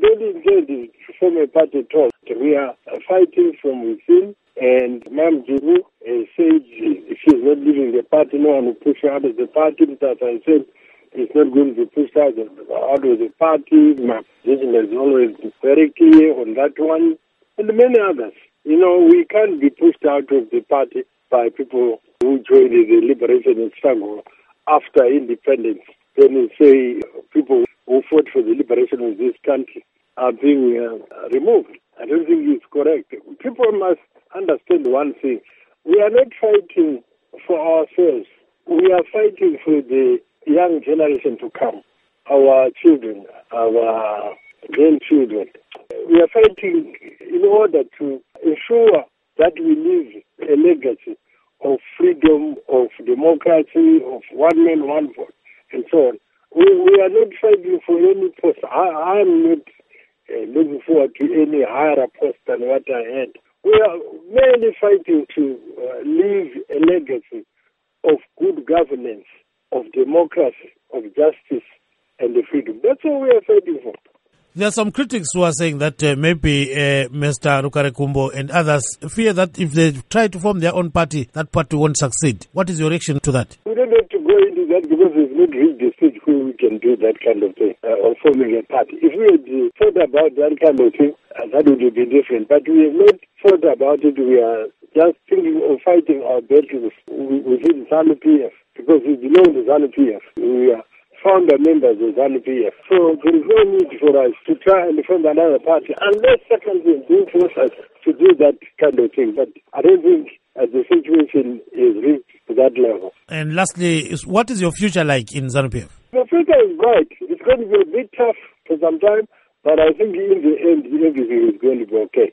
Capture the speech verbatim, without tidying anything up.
don't intend to form a party at all. We are fighting from within, and Mam Zulu uh, said she's not leaving the party. No one will push her out of the party. As I said, it's not going to be pushed out of, out of the party. My position has always been very clear on that one, and many others. You know, we can't be pushed out of the party by people who joined the liberation struggle after independence. Then you say people who fought for the liberation of this country are being uh, removed. I don't think it's correct. People must understand one thing. We are not fighting for ourselves. We are fighting for the young generation to come, our children, our grandchildren. We are fighting in order to ensure that we leave a legacy of freedom, of democracy, of one man, one vote, and so on. We, we are not fighting for any post. I am not uh, looking forward to any higher post than what I had. We are merely fighting to uh, leave a legacy of good governance, of democracy, of justice, and the freedom. That's all we are fighting for. There are some critics who are saying that uh, maybe uh, Mister Rukare-Kumbo and others fear that if they try to form their own party, that party won't succeed. What is your reaction to that? We don't have to go into that because we've not reached the stage where we can do that kind of thing, uh, or forming a party. If we had uh, thought about that kind of thing, uh, that would be different. But we have not thought about it. We are just thinking of fighting our battles within ZANU-P F because we belong to ZANU-P F. We are founder members of ZANU-P F. So there is no need for us to try and form another party unless secondly do force us to do that kind of thing. But I don't think uh, the situation is reached to that level. And lastly, is, what is your future like in ZANU-P F? The future is bright. It's going to be a bit tough for some time, but I think in the end everything is going to be okay.